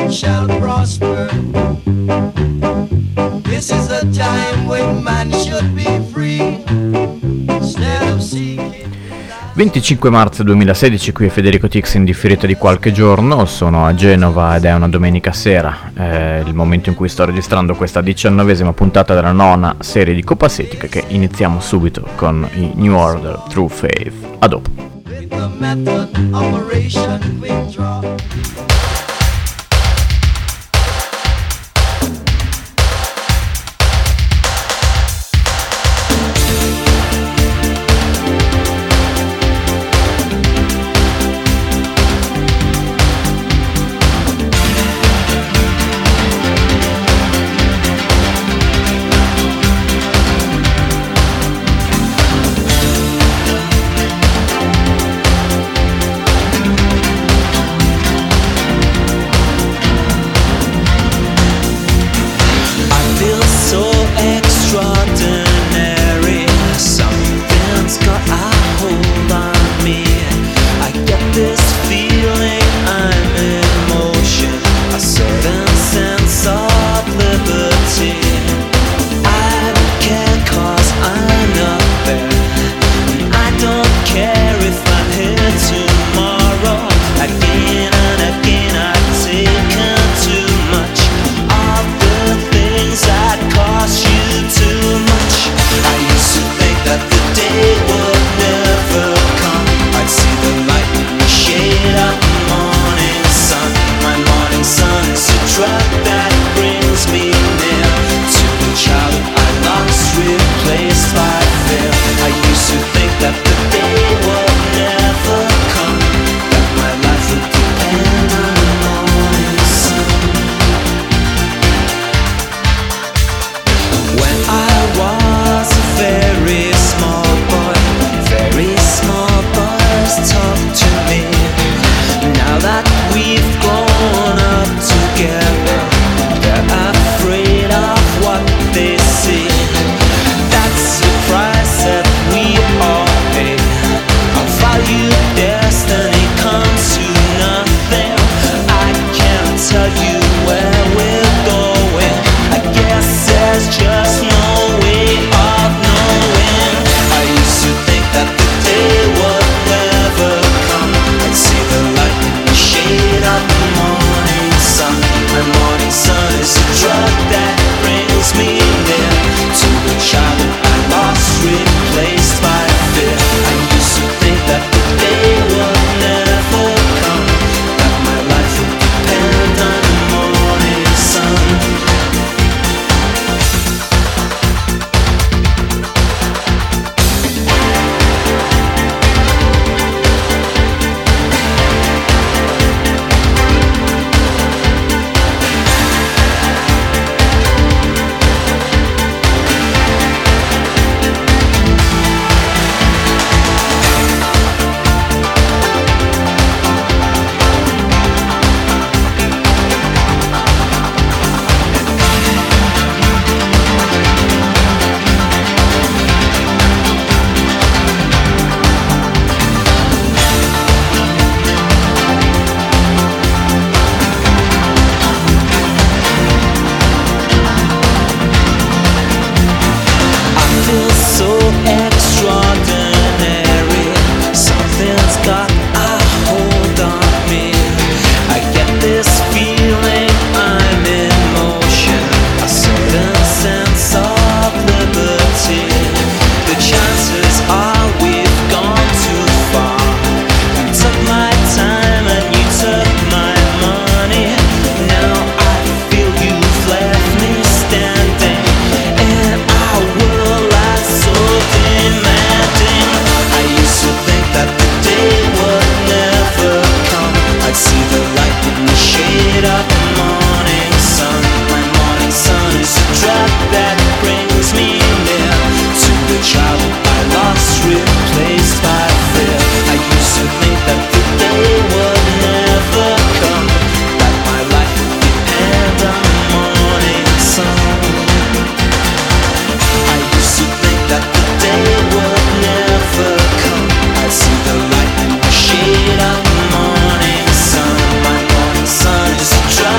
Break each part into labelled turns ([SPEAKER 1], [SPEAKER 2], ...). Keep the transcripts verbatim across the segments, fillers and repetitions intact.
[SPEAKER 1] man shall prosper. This is the time when man should be free. Instead of seeking.
[SPEAKER 2] venticinque marzo duemilasedici, qui è Federico Tix in differita di qualche giorno, sono a Genova ed è una domenica sera, è il momento in cui sto registrando questa diciannovesima puntata della nona serie di Coppa Setica, che iniziamo subito con i New Order True Faith. A dopo.
[SPEAKER 1] With the method operation withdraw. Shade of the morning sun, my morning sun is a drop.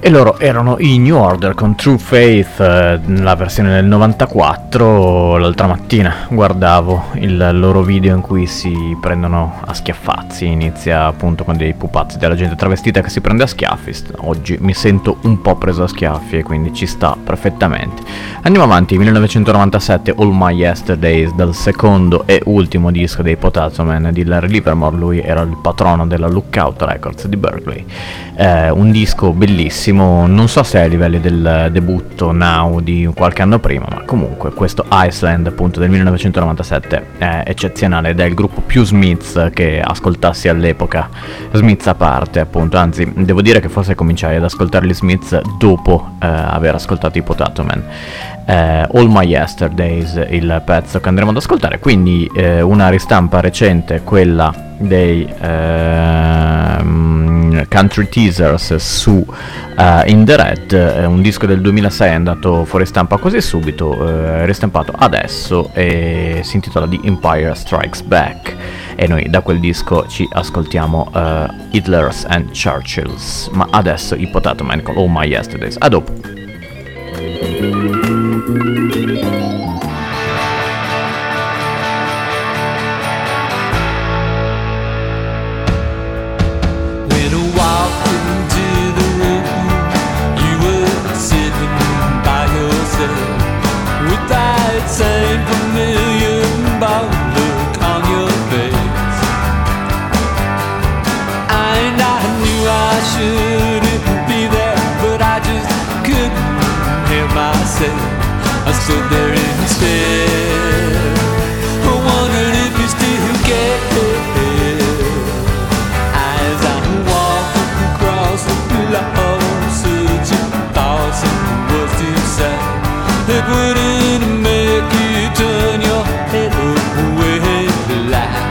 [SPEAKER 2] E loro erano i New Order con True Faith, eh, la versione del novantaquattro. L'altra mattina guardavo il loro video in cui si prendono a schiaffazzi, inizia appunto con dei pupazzi della gente travestita che si prende a schiaffi. Oggi mi sento un po' preso a schiaffi e quindi ci sta perfettamente. Andiamo avanti, millenovecentonovantasette, All My Yesterdays, dal secondo e ultimo disco dei Potato Man di Larry Livermore. Lui era il patrono della Lookout Records di Berkeley. Eh, un disco bellissimo, non so se è ai livelli del debutto Now di qualche anno prima, ma comunque questo Iceland appunto del millenovecentonovantasette è eccezionale ed è il gruppo più Smiths che ascoltassi all'epoca, Smiths a parte appunto, anzi devo dire che forse cominciai ad ascoltare gli Smiths dopo eh, aver ascoltato i Potato Man. eh, All My Yesterdays il pezzo che andremo ad ascoltare, quindi eh, una ristampa recente, quella dei ehm, Country Teasers su uh, In The Red, eh, un disco del duemilasei, è andato fuori stampa così subito, eh, ristampato adesso e si intitola The Empire Strikes Back, e noi da quel disco ci ascoltiamo uh, Hitlers and Churchills, ma adesso i Potato Man con All My Yesterdays. A dopo.
[SPEAKER 3] Same familiar look on your face, and I knew I shouldn't be there, but I just couldn't help myself. I stood there instead, I wondered if you still care. As I walked across the floor, searching thoughts and words to say that wouldn't make you turn your head away to laugh.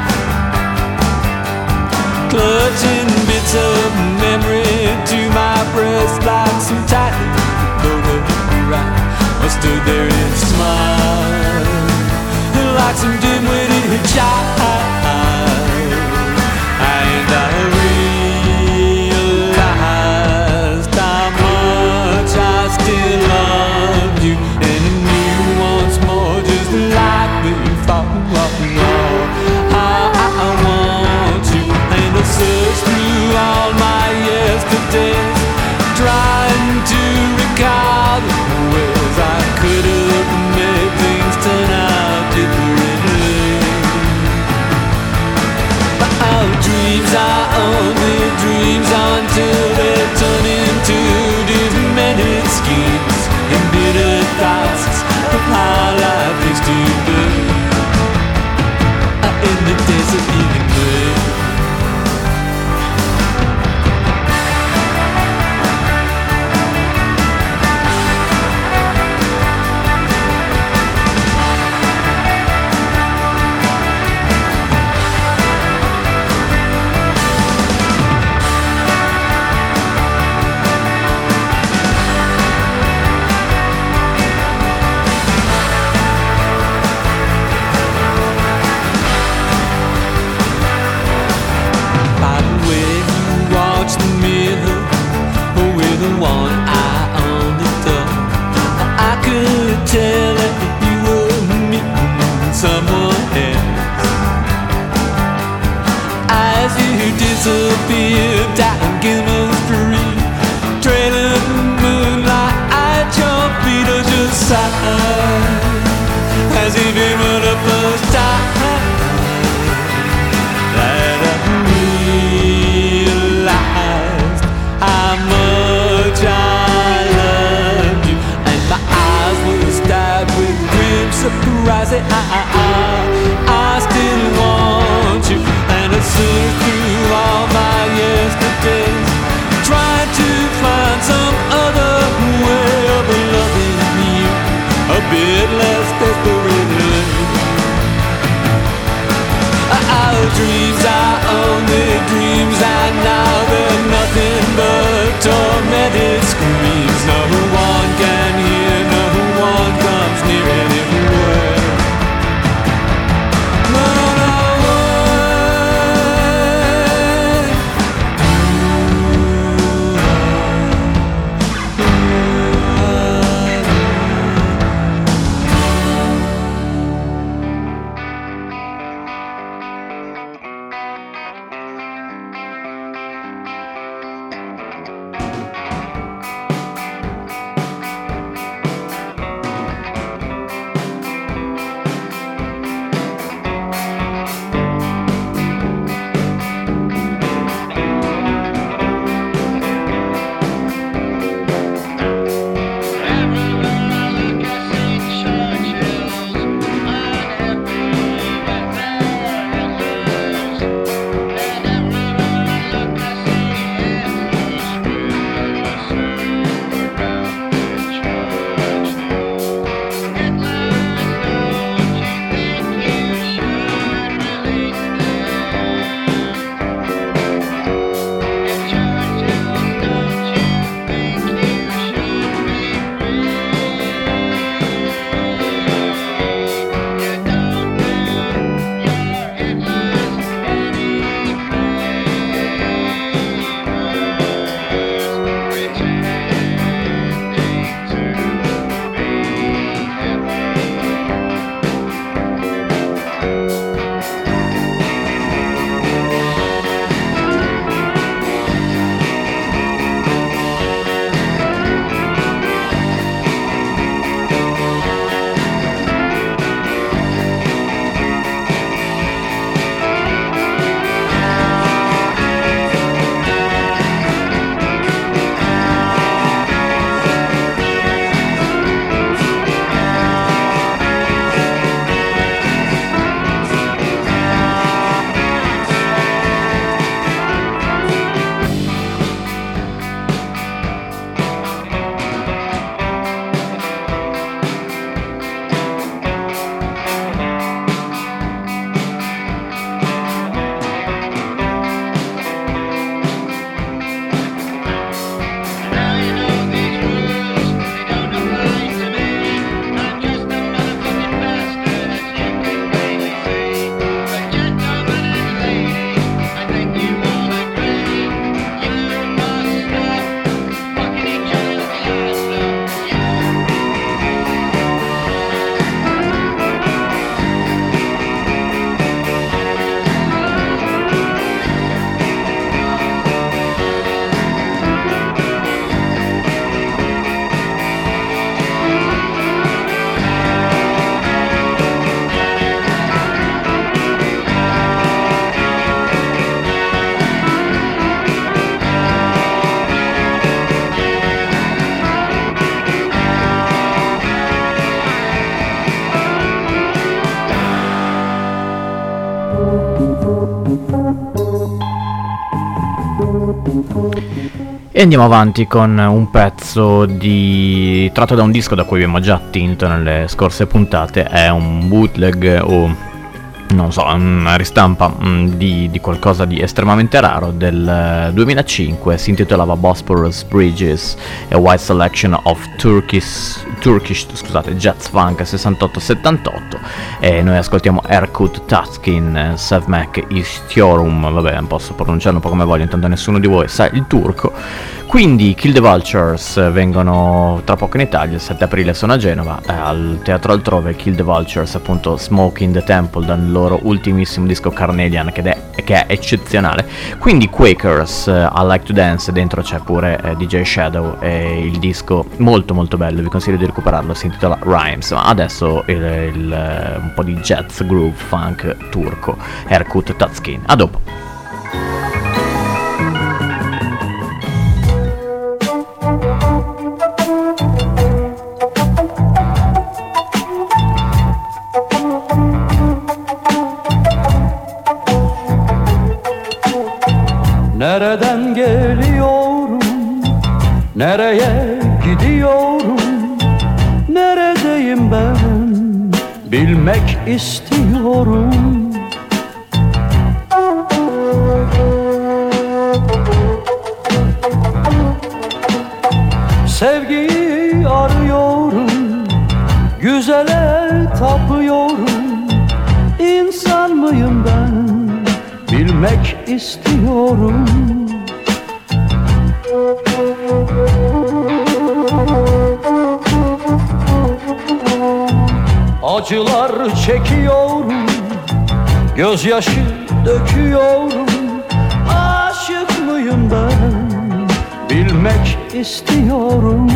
[SPEAKER 3] Clutching bits of memory to my breast like some tightly loaded right. I stood there and smiled like some dim-witted child, and I realized how much I still love you, and like before, how I want you, and I search through all my yesterdays, trying to recall the ways I could have made things turn out differently. But our dreams are only dreams until they turn into dismantled schemes and bitter thoughts of how life is to be in the desert eating bread. Tell that you were meeting someone else as you disappeared down Gilman Street, trailing the moonlight at your feet. I just sighed as if it were the first time that I realized how much I loved you, and my eyes were stabbed with grim surprise. I, I, I still want you, and I searched through all my yesterdays, trying to find some other way of loving you a bit less desperately. Our dreams are only dreams, and now they're nothing but tormented screams. No one can hear, no one comes near anywhere. Run away.
[SPEAKER 2] E andiamo avanti con un pezzo di... tratto da un disco da cui abbiamo già attinto nelle scorse puntate. È un bootleg o non so, una ristampa mh, di, di qualcosa di estremamente raro del duemilacinque. Si intitolava Bosporus Bridges, a wide selection of Turkish, Turkish scusate, jazz funk sessantotto settantotto, e noi ascoltiamo Erkut Tatskin, Sevmek Istiorum. Vabbè, posso pronunciarlo un po' come voglio, intanto nessuno di voi sa il turco. Quindi Kill the Vultures vengono tra poco in Italia, il sette aprile sono a Genova, eh, al Teatro Altrove. Kill the Vultures, appunto, Smoke in the Temple, dal loro ultimissimo disco Carnelian, che è, che è eccezionale. Quindi Quakers, uh, I Like to Dance, dentro c'è pure eh, D J Shadow, e il disco molto molto bello, vi consiglio di recuperarlo, si intitola Rhymes. Ma adesso il, il, un po' di jazz groove funk turco, Erkut Tatskin. A dopo.
[SPEAKER 4] Nereden geliyorum, nereye gidiyorum, neredeyim ben, bilmek istiyorum. Sevgiyi arıyorum, güzele tapıyorum. İnsan mıyım ben, bilmek istiyorum. Acılar çekiyorum, gözyaşı döküyorum. Aşık mıyım ben, bilmek istiyorum.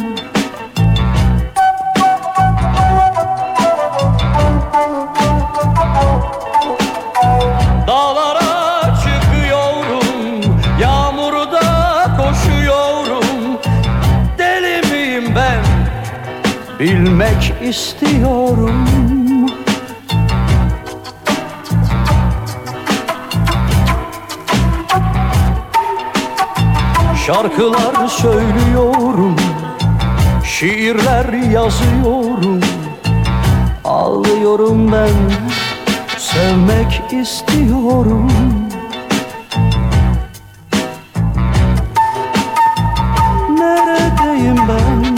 [SPEAKER 4] Dağlara çıkıyorum, yağmurda koşuyorum. Deli miyim ben, bilmek istiyorum. Şarkılar söylüyorum, şiirler yazıyorum. Ağlıyorum ben, sevmek istiyorum. Neredeyim ben?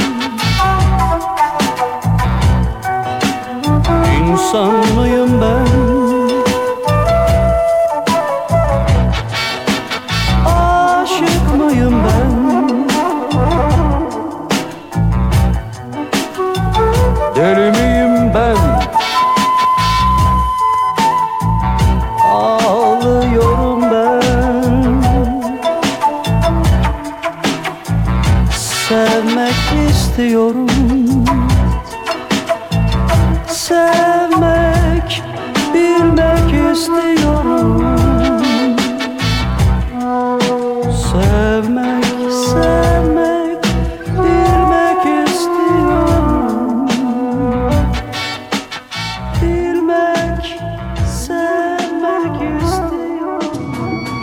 [SPEAKER 4] İnsan mıyım ben? Aşık mıyım ben? Deli miyim ben? Ağlıyorum ben. Sevmek istiyorum. Sevmek, bilmek istiyorum. Sevmek, sevmek, bilmek istiyorum. Bilmek, sevmek istiyorum.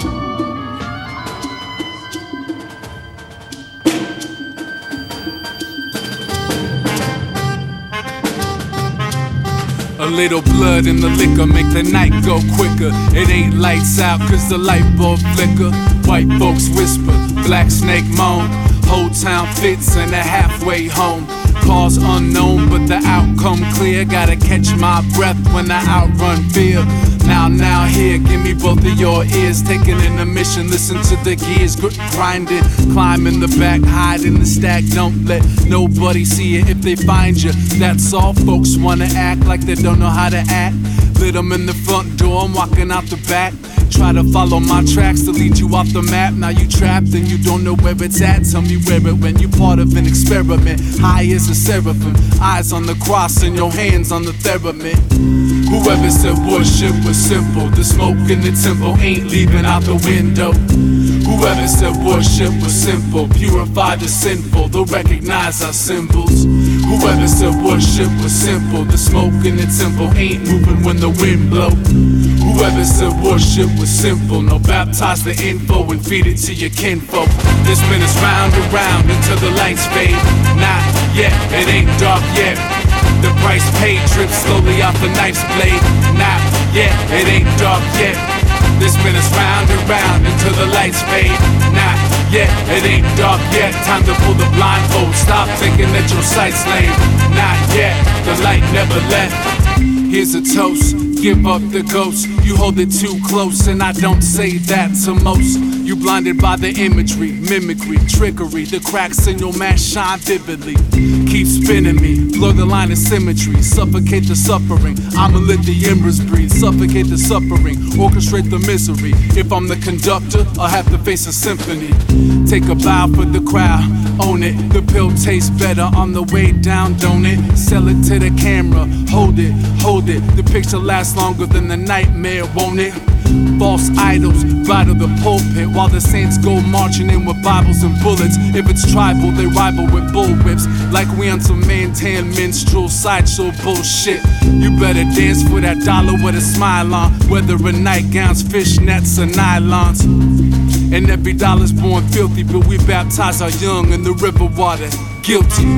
[SPEAKER 5] A little blood in the liquor make the night go quicker. It ain't lights out cause the light bulb flicker. White folks whisper, black snake moan. Whole town fits in a halfway home. Cause unknown but the outcome clear. Gotta catch my breath when I outrun fear. Now, now here, give me both of your ears. Taking in a mission, listen to the gears gr- grinding. Climb in the back, hide in the stack. Don't let nobody see it if they find you. That's all, folks wanna act like they don't know how to act. Lit them in the front door, I'm walking out the back. Try to follow my tracks to lead you off the map. Now you trapped and you don't know where it's at. Tell me where it when you part of an experiment. High as a seraphim, eyes on the cross and your hands on the theremin. Whoever said worship was simple, the smoke in the temple ain't leaving out the window. Whoever said worship was simple, purify the sinful, they'll recognize our symbols. Whoever said worship was simple, the smoke in the temple ain't moving when the wind blow. Whoever said worship was simple. No, baptize the info and feed it to your kinfolk. This minute's round and round until the lights fade. Not yet, it ain't dark yet. The price paid drips slowly off the knife's blade. Not yet, it ain't dark yet. This minute's round and round until the lights fade. Not yet, it ain't dark yet. Time to pull the blindfold. Stop thinking that your sight's lame. Not yet, the light never left. Here's a toast, give up the ghost. You hold it too close and I don't say that to most. You blinded by the imagery, mimicry, trickery. The cracks in your mask shine vividly. Keep spinning me, blur the line of symmetry. Suffocate the suffering, I'ma let the embers breathe. Suffocate the suffering, orchestrate the misery. If I'm the conductor, I'll have to face a symphony. Take a bow for the crowd, own it. The pill tastes better on the way down, don't it? Sell it to the camera, hold it, hold it. The picture lasts longer than the nightmare, won't it? False idols ride the pulpit while the saints go marching in with Bibles and bullets. If it's tribal, they rival with bullwhips. Like we on some man-tan minstrel sideshow bullshit. You better dance for that dollar with a smile on. Whether in nightgowns, fishnets, or nylons. And every dollar's born filthy, but we baptize our young in the river water. Guilty.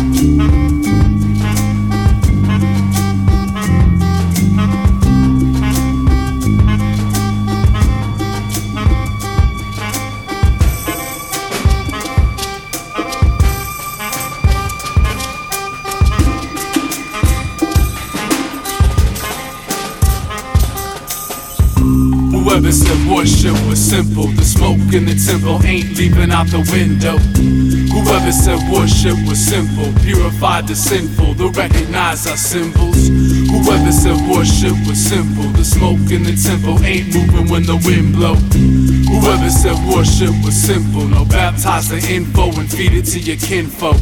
[SPEAKER 5] Whoever said worship was simple, the smoke in the temple ain't leaving out the window. Whoever said worship was simple, purified the sinful, to recognize our symbols. Whoever said worship was simple, the smoke in the temple ain't moving when the wind blow. Whoever said worship was simple, no, baptize the info and feed it to your kinfolk.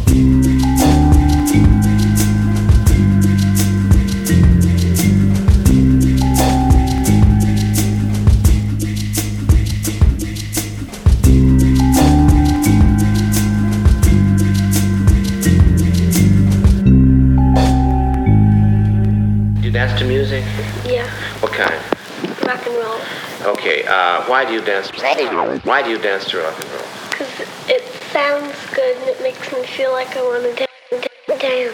[SPEAKER 6] Dance to music?
[SPEAKER 7] Yeah.
[SPEAKER 6] What kind?
[SPEAKER 7] Rock and roll.
[SPEAKER 6] Okay, uh, why do you dance? Why do you dance to rock and roll?
[SPEAKER 7] Because it sounds good and it makes me feel like I want to da- dance.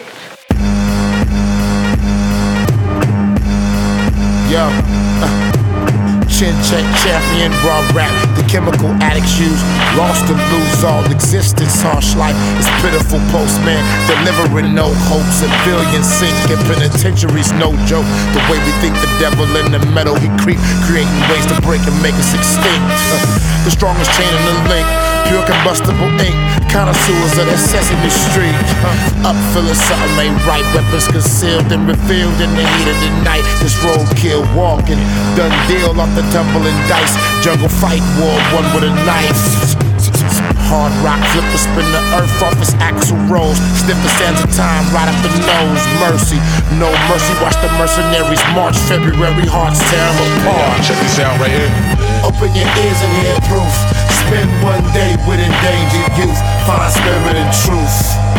[SPEAKER 8] Yo, uh, chin check champion, raw rap. The chemical addicts use, lost and lose all existence. Harsh life is pitiful, postman delivering no hopes. And billions sink in penitentiaries, no joke. The way we think the devil in the metal, he creep, creating ways to break and make us extinct. Uh, the strongest chain in the link, pure combustible ink. Connoisseurs of that Sesame Street. Uh, up feeling something ain't right. Weapons concealed and revealed in the heat of the night. This roadkill walking, done deal off the tumbling dice. Jungle fight, war one with a knife. Hard rock flipper, spin the earth off its axle rolls. Sniff the sands of time right up the nose. Mercy, no mercy. Watch the mercenaries march. February hearts tear them apart.
[SPEAKER 9] Check this out right here.
[SPEAKER 8] Open your ears and hear proof. Spend one day with endangered youth. Find spirit and truth.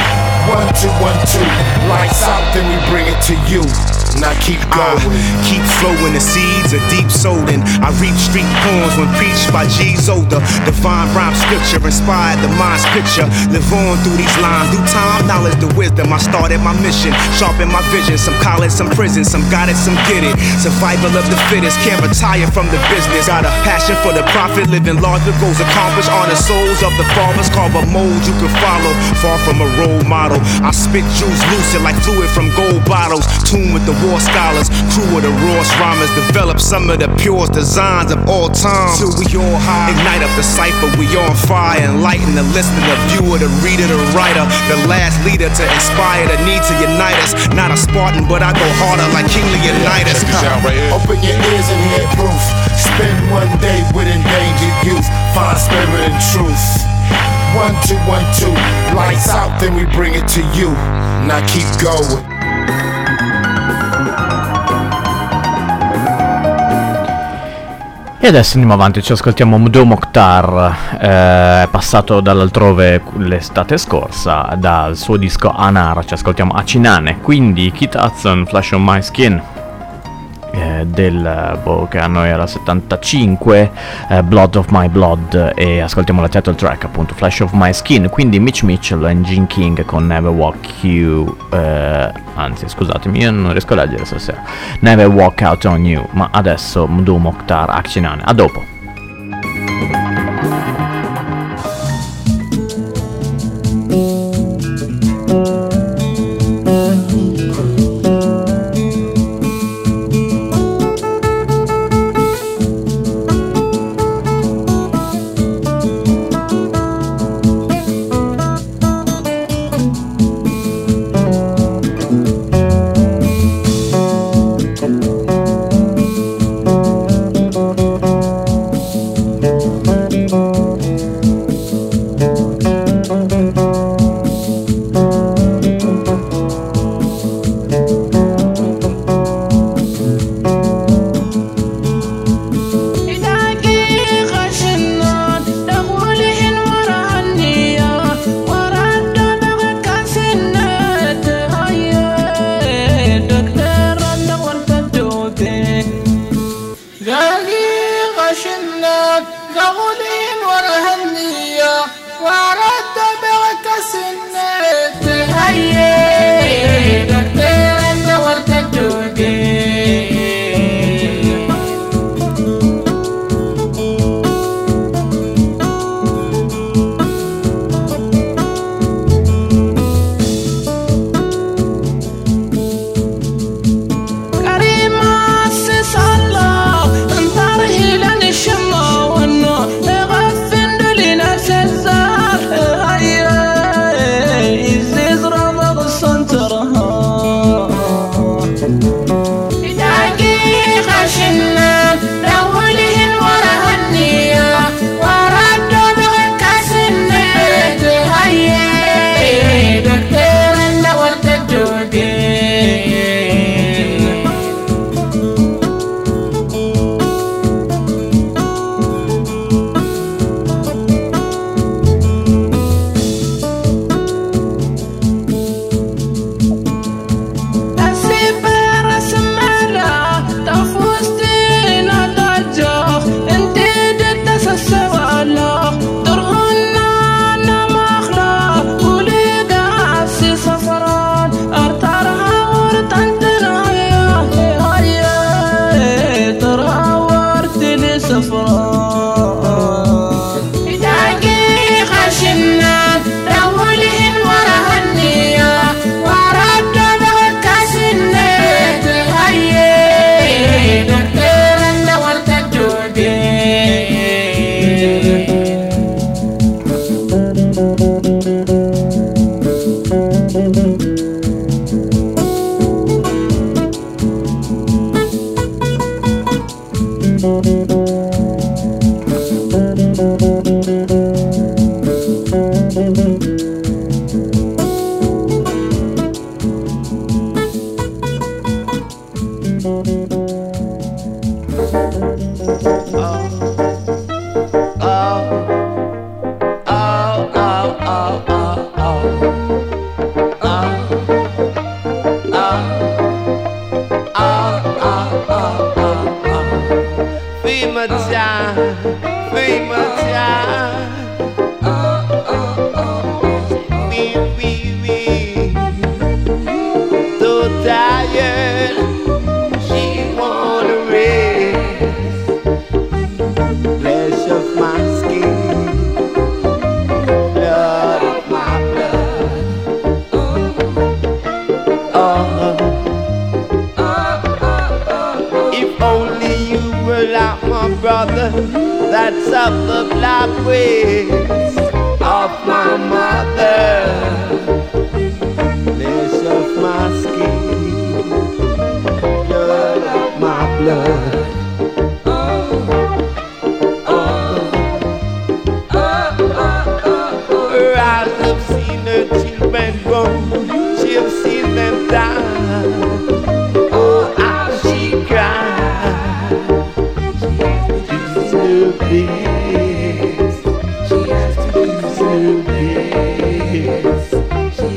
[SPEAKER 8] One, two, one, two. Lights out, then we bring it to you. Now keep going.
[SPEAKER 10] Uh, keep flowing the seeds of deep sowing. I reap street poems when preached by G's older. Divine rhyme scripture inspired the mind's picture. Live on through these lines. Through time, knowledge, the wisdom. I started my mission. Sharpen my vision. Some college, some prison. Some got it, some get it. Survival of the fittest. Can't retire from the business. Got a passion for the profit. Living larger goals accomplished. On the souls of the fathers. Carve a mold you can follow. Far from a role model. I spit juice lucid like fluid from gold bottles. Tuned with the war scholars, crew of the rawest rhymers, develop some of the purest designs of all time. Till we all high, ignite up the cipher, we on fire, enlighten the listener, the viewer, the reader, the writer, the last leader to inspire the need to unite us. Not a Spartan, but I go harder like King Leonidas.
[SPEAKER 8] Right. Open your ears and hear proof. Spend one day with endangered youth. Find spirit and truth. One, two, one, two. Lights out, then we bring it to you. Now keep going.
[SPEAKER 2] E adesso andiamo avanti, ci ascoltiamo Mdo Mokhtar, eh, passato dall'altrove l'estate scorsa, dal suo disco Anar, ci ascoltiamo Acinane, quindi Keith Hudson, Flash on My Skin. eh, del boh, che a noi era settantacinque, eh, Blood of My Blood, e ascoltiamo la title track appunto Flesh of My Skin, quindi Mitch Mitchell e Gene King con Never Walk You, eh, anzi scusatemi, io non riesco a leggere stasera, Never Walk Out On You, ma adesso Mdu Mokhtar Akchinane, a dopo.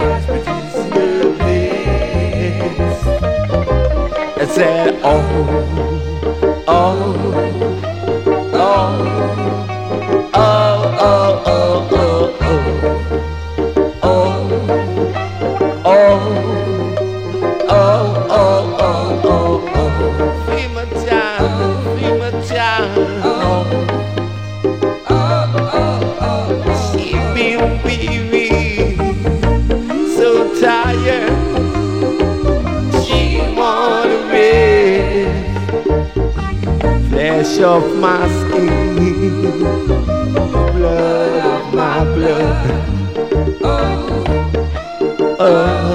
[SPEAKER 9] Said, oh of my skin, blood of my blood. Uh,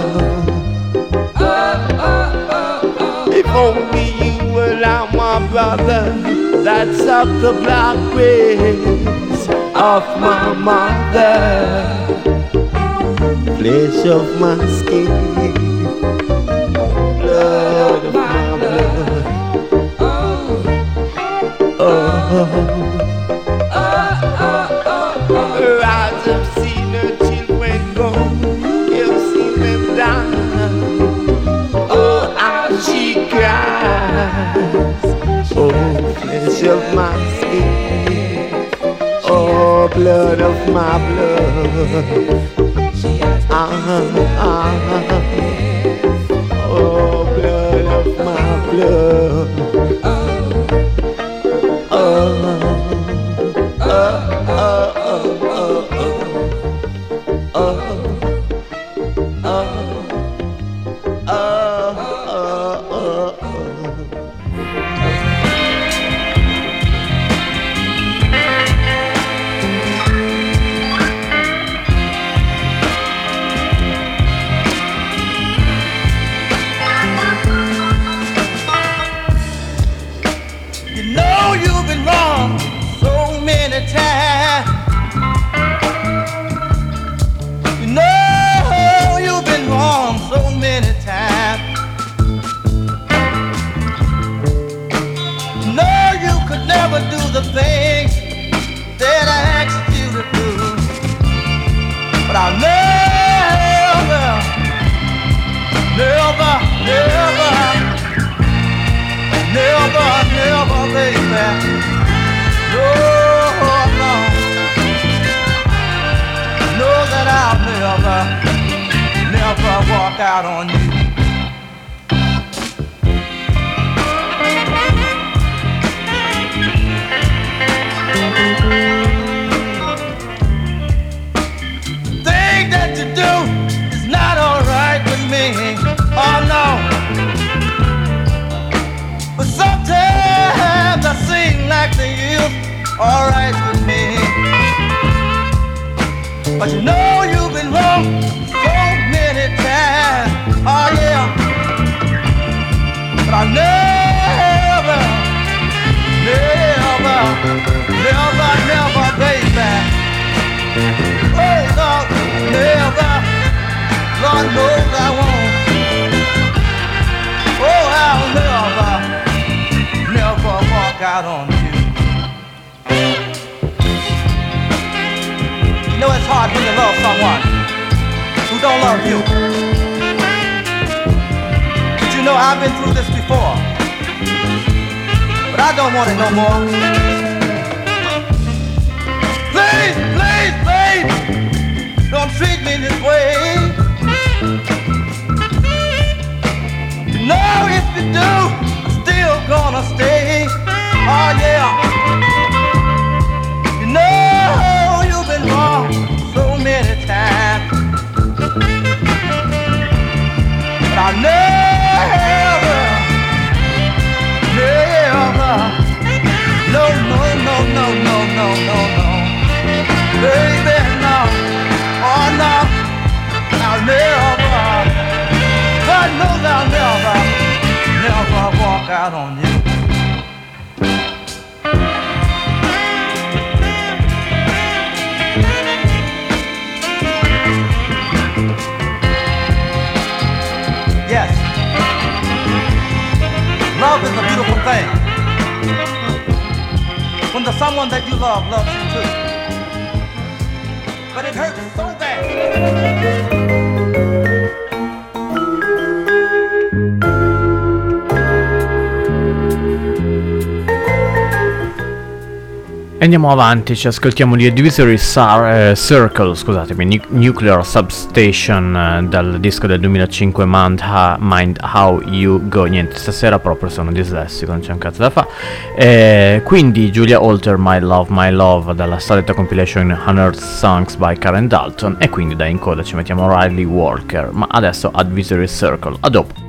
[SPEAKER 9] if only you were not my brother, that's up the black ways of my mother, flesh of my skin, blood of my blood. Oh, I've seen her children go, you've seen them die. Oh, how she cries. Oh, flesh of my skin. Oh, blood of my blood. Ah, ah. Oh, blood of my blood.
[SPEAKER 11] Walk out on you. Thing that you do is not alright with me. Oh no. But sometimes I seem like they is alright with me. But you know you've been wrong many times, oh yeah, but I never, never, never, never, baby, oh Lord, never, Lord knows I won't, oh I'll never, never walk out on you. You know it's hard when you love someone who don't love you. But you know I've been through this before, but I don't want it no more. Please, please, babe, don't treat me this way. You know if you do, I'm still gonna stay. Oh yeah. You know you've been wrong so many times, but I never, never, no, no, no, no, no, no, no, no, baby, no, oh no, I'll never, God knows I'll never, never walk out on you. Yes, love is a beautiful thing. When the someone that you love loves you too. But it hurts so bad.
[SPEAKER 2] E andiamo avanti, ci ascoltiamo di Advisory Sar- eh, Circle, scusatemi, nu- Nuclear Substation eh, dal disco del duemilacinque Mind, ha- Mind How You Go. Niente, stasera proprio sono dislessico, non c'è un cazzo da fare. Eh, quindi Julia Holter, My Love, My Love dalla solita compilation Unearthed Songs by Karen Dalton, e quindi da in coda ci mettiamo Riley Walker, ma adesso Advisory Circle, a dopo.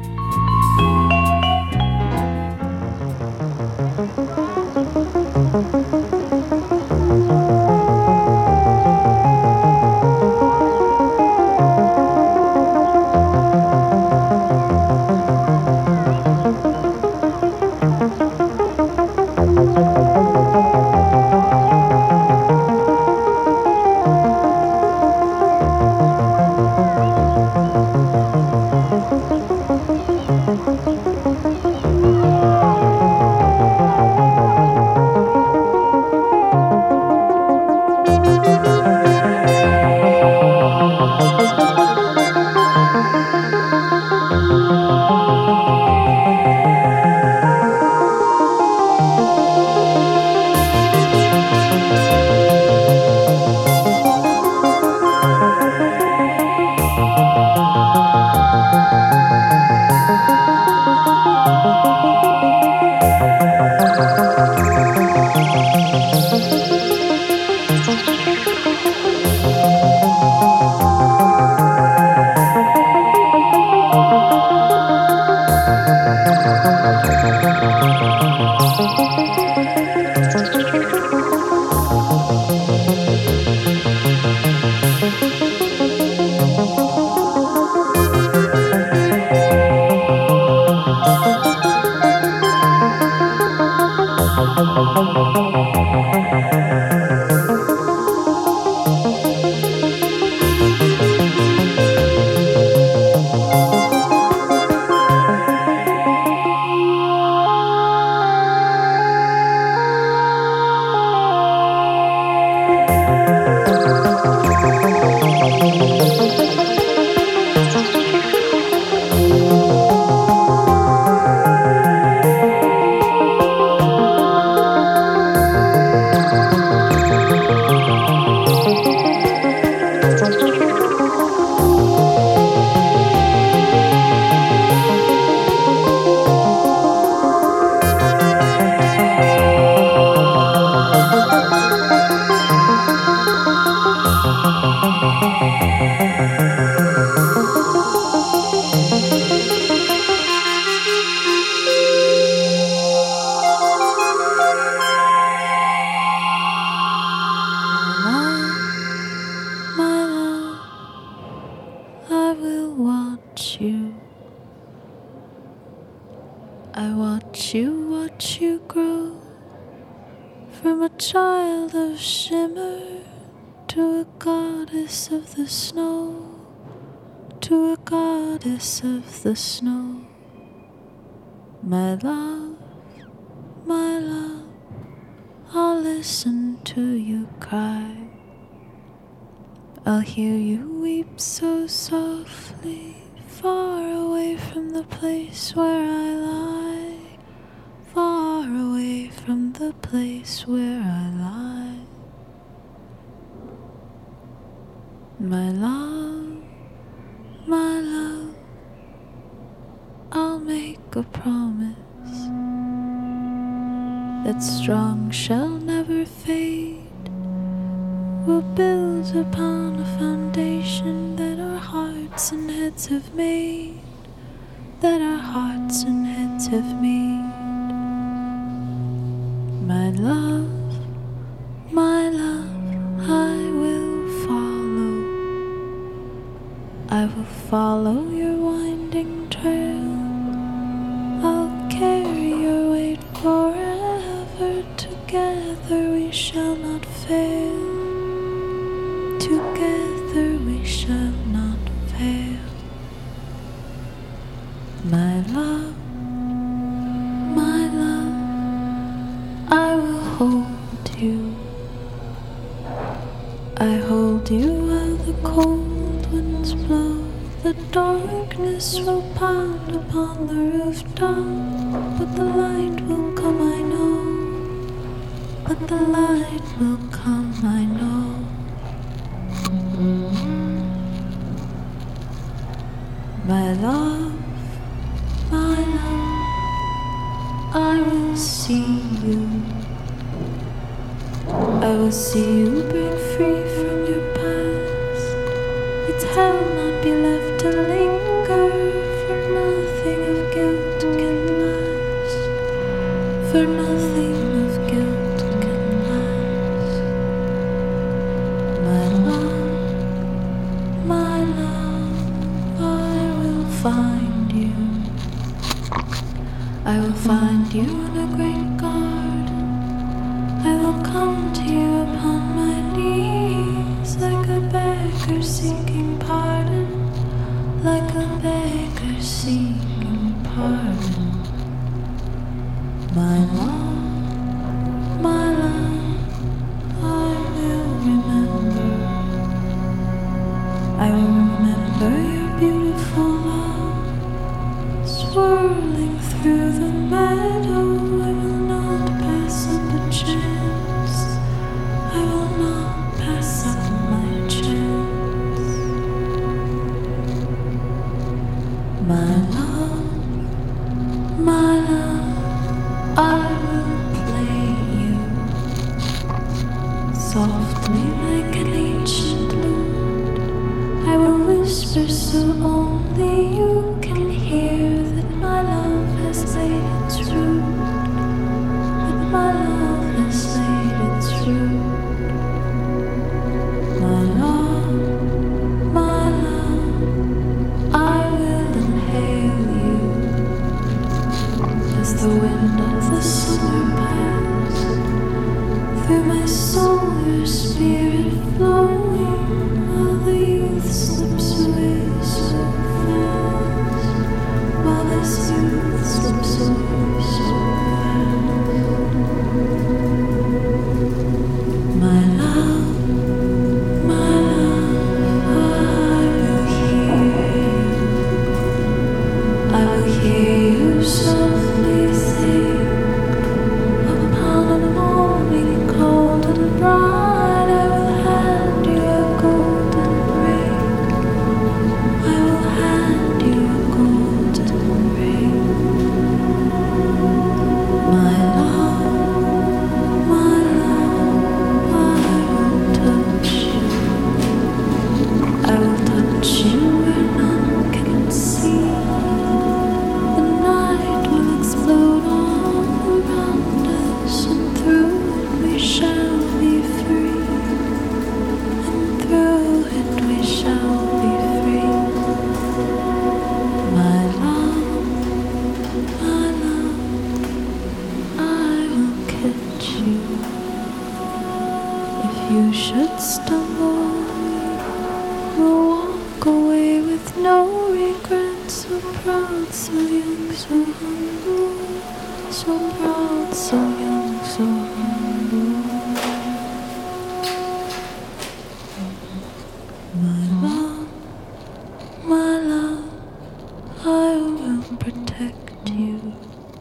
[SPEAKER 12] I will watch you. I watch you, watch you grow from a child of shimmer to a goddess of the snow, to a goddess of the snow. My love, my love, I'll listen to you cry. I'll hear you weep so softly, far away from the place where I lie, far away from the place where I lie. My love, my love, I'll make a promise that strong shall never fade. We'll build upon a foundation that our hearts and heads have made, that our hearts and heads have made. My love, my love, I will follow. I will follow your winding trail. I'll carry your weight forever. Together we shall not fail. Together we shall not fail. My love, my love, I will hold you. I hold you while the cold winds blow. The darkness will pound upon the rooftop, but the light will come, I know. But the light will come, I know. My love, my love, I will see you. I will see you break free from your past. Its hell not be left to linger, for nothing of guilt can last. For nothing of guilt can last. My love, my love, I will find you. I will find you in a great garden. I will come to you upon my knees, like a beggar seeking pardon, like a beggar seeking pardon. My love, my love, I will remember. I will remember your beautiful love, swirling through the meadow. I will not pass up a chance. I will not pass up my chance. My love, my love, I will play you softly like an ancient lute. I will whisper so only you can hear that my love has laid its root, that my love has laid its root. My love, my love, I will inhale you as the wind of the summer pass through my soul, your spirit flowing, while the youth slips away so fast, while this youth slips away so fast. with no regrets, so proud, so young, so humble, so proud, so young, so humble. My love, my love, I will protect you.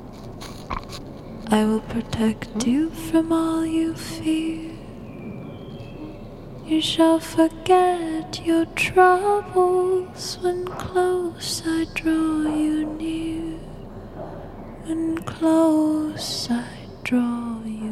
[SPEAKER 12] I will protect you from all you fear. You shall forget your troubles when close I draw you near. When close I draw you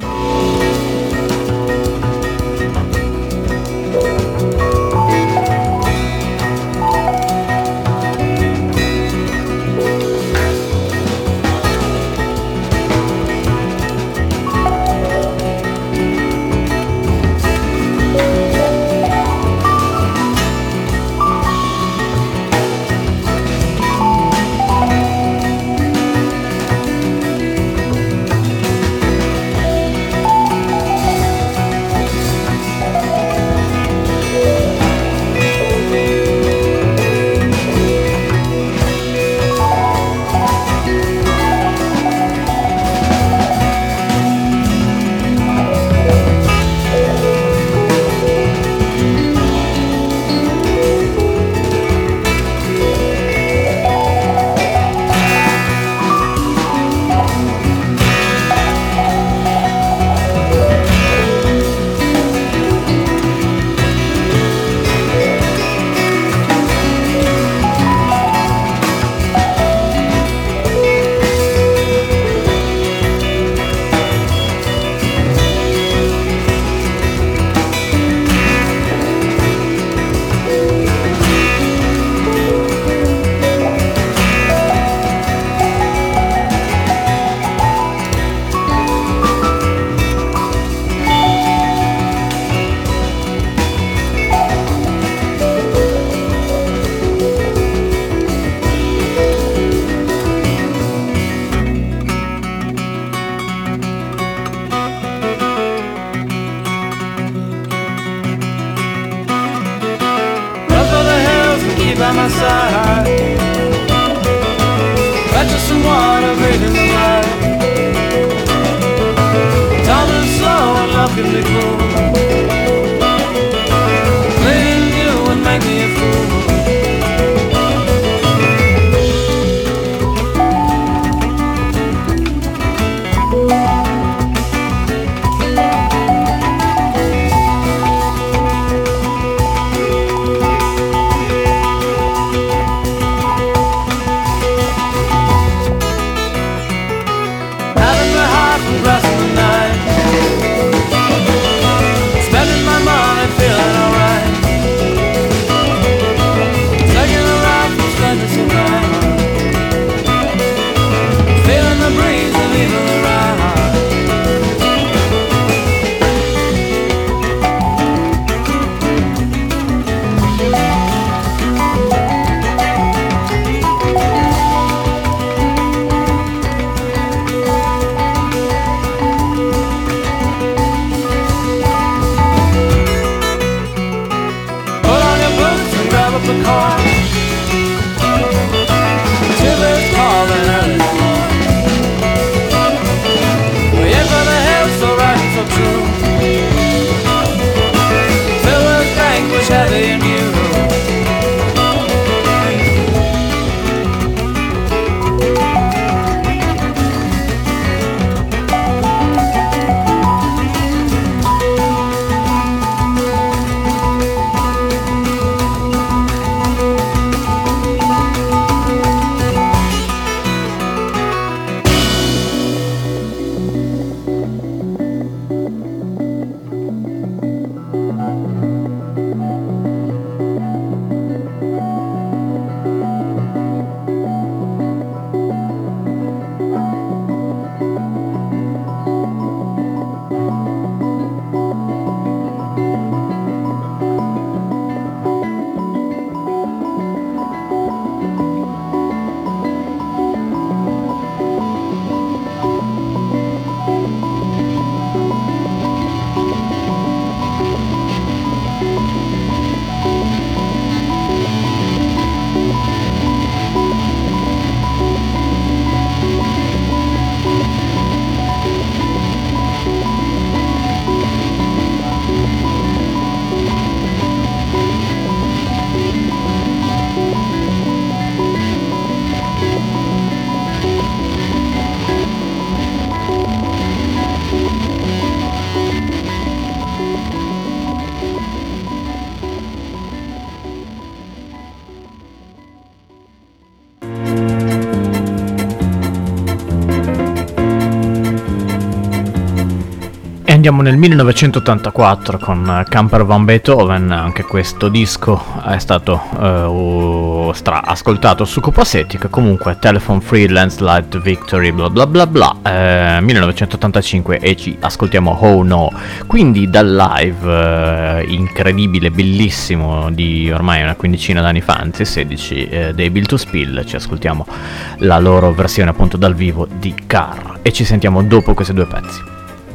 [SPEAKER 2] Andiamo nel millenovecentottantaquattro con Camper Van Beethoven. Anche questo disco è stato uh, stra- ascoltato su Copacetic. Comunque Telephone Free Landslide Victory bla bla bla bla, eh, millenovecentottantacinque, e ci ascoltiamo Oh No, quindi dal live eh, incredibile, bellissimo di ormai una quindicina d'anni fa, anzi sedici, eh, dei Built to Spill. Ci ascoltiamo la loro versione appunto dal vivo di Car e ci sentiamo dopo questi due pezzi.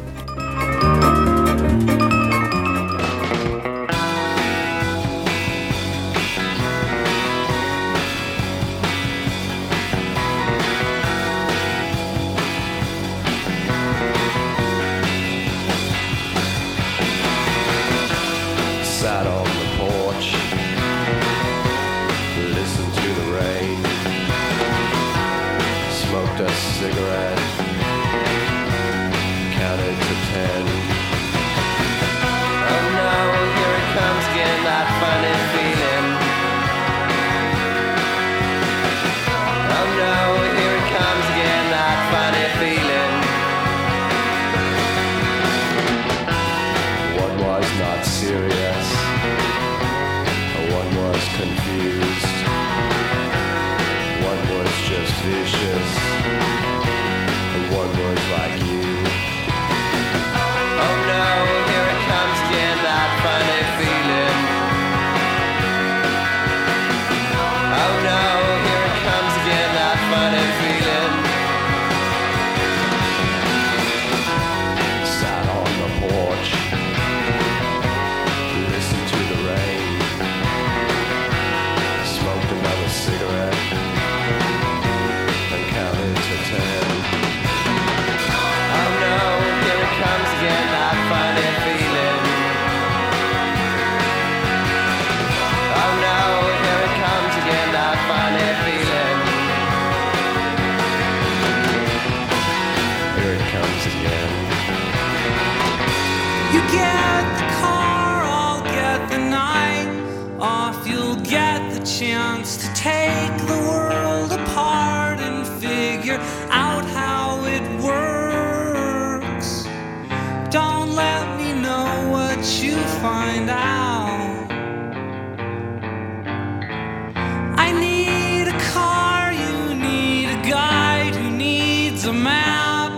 [SPEAKER 13] Sat on the porch, listened to the rain, smoked a cigarette, counted to ten. Oh no, here it comes again, that funny feeling. Oh no, here it comes again, that funny feeling. One was not serious, one was confused, one was just vicious, and one was like you. Oh no, here it comes again, that funny feeling. Oh no, here it comes again, that funny feeling. Sat on the porch, listened to the rain, smoked another cigarette, and counted to ten. Oh no, here it comes again, that funny feeling. Oh no, here it comes again, that funny feeling. Here it comes again.
[SPEAKER 3] You get the car, I'll get the night off. You'll get the chance to take the world apart and figure out how it works. Don't let me know what you find out. I need a car, you need a guide who needs a map.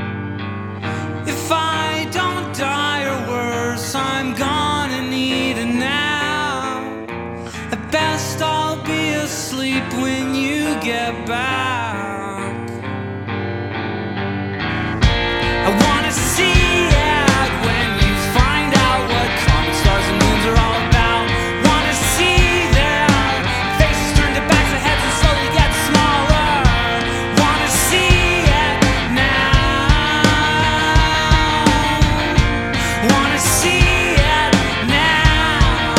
[SPEAKER 3] If I don't die or worse, I'm gonna need a nap. At best I'll be asleep when you get back. I wanna see it when you find out what comet stars and moons are all about. Wanna see their faces turn to backs of heads and slowly get smaller. Wanna see it now. Wanna see it now.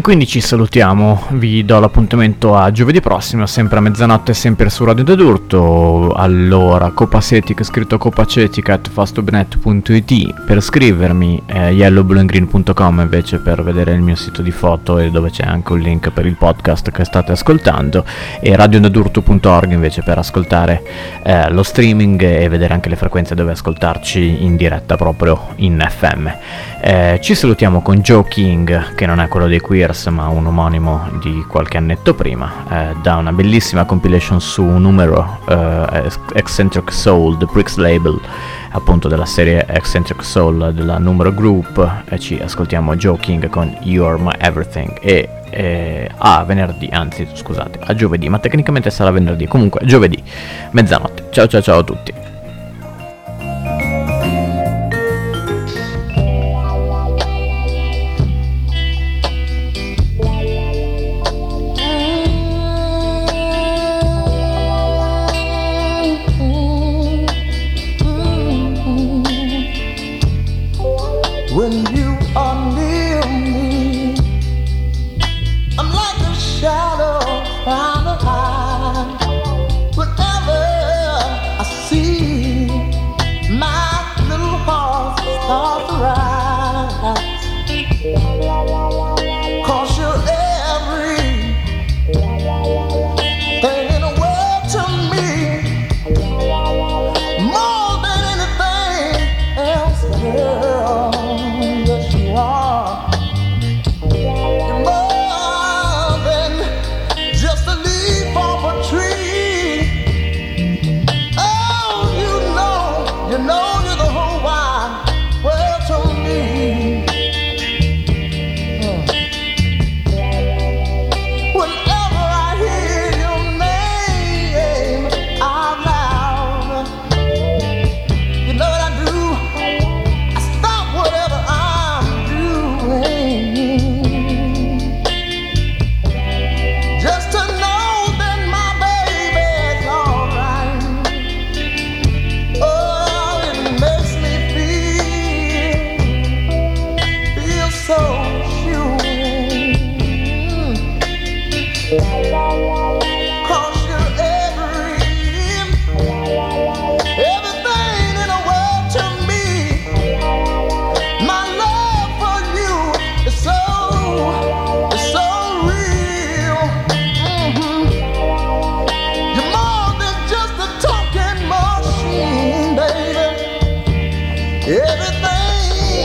[SPEAKER 2] E quindi ci salutiamo, vi do l'appuntamento a giovedì prossimo, sempre a mezzanotte, sempre su Radio D'Adurto. Allora, copacetic, scritto copacetic at fastobnet punto it per scrivermi, eh, yellow blue and green punto com invece per vedere il mio sito di foto e dove c'è anche un link per il podcast che state ascoltando, e radio dadurto punto org invece per ascoltare eh, lo streaming e vedere anche le frequenze dove ascoltarci in diretta proprio in F M. Eh, ci salutiamo con Joe King, che non è quello dei Queers ma un omonimo di qualche annetto prima, eh, da una bellissima compilation su Numero, eh, Eccentric Soul, The Pricks Label, appunto della serie Eccentric Soul della Numero Group. E ci ascoltiamo Joe King con You're My Everything. E eh, a venerdì, anzi scusate, a giovedì, ma tecnicamente sarà venerdì, comunque giovedì mezzanotte. Ciao ciao ciao a tutti.
[SPEAKER 11] When you are near me, I'm like a shadow from the eye. Whenever I see my little heart start to rise, 'cause you're everything in the world to me, more than anything else, girl.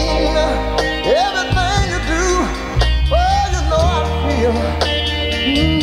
[SPEAKER 11] Everything, everything you do, well, you know I feel. Mm.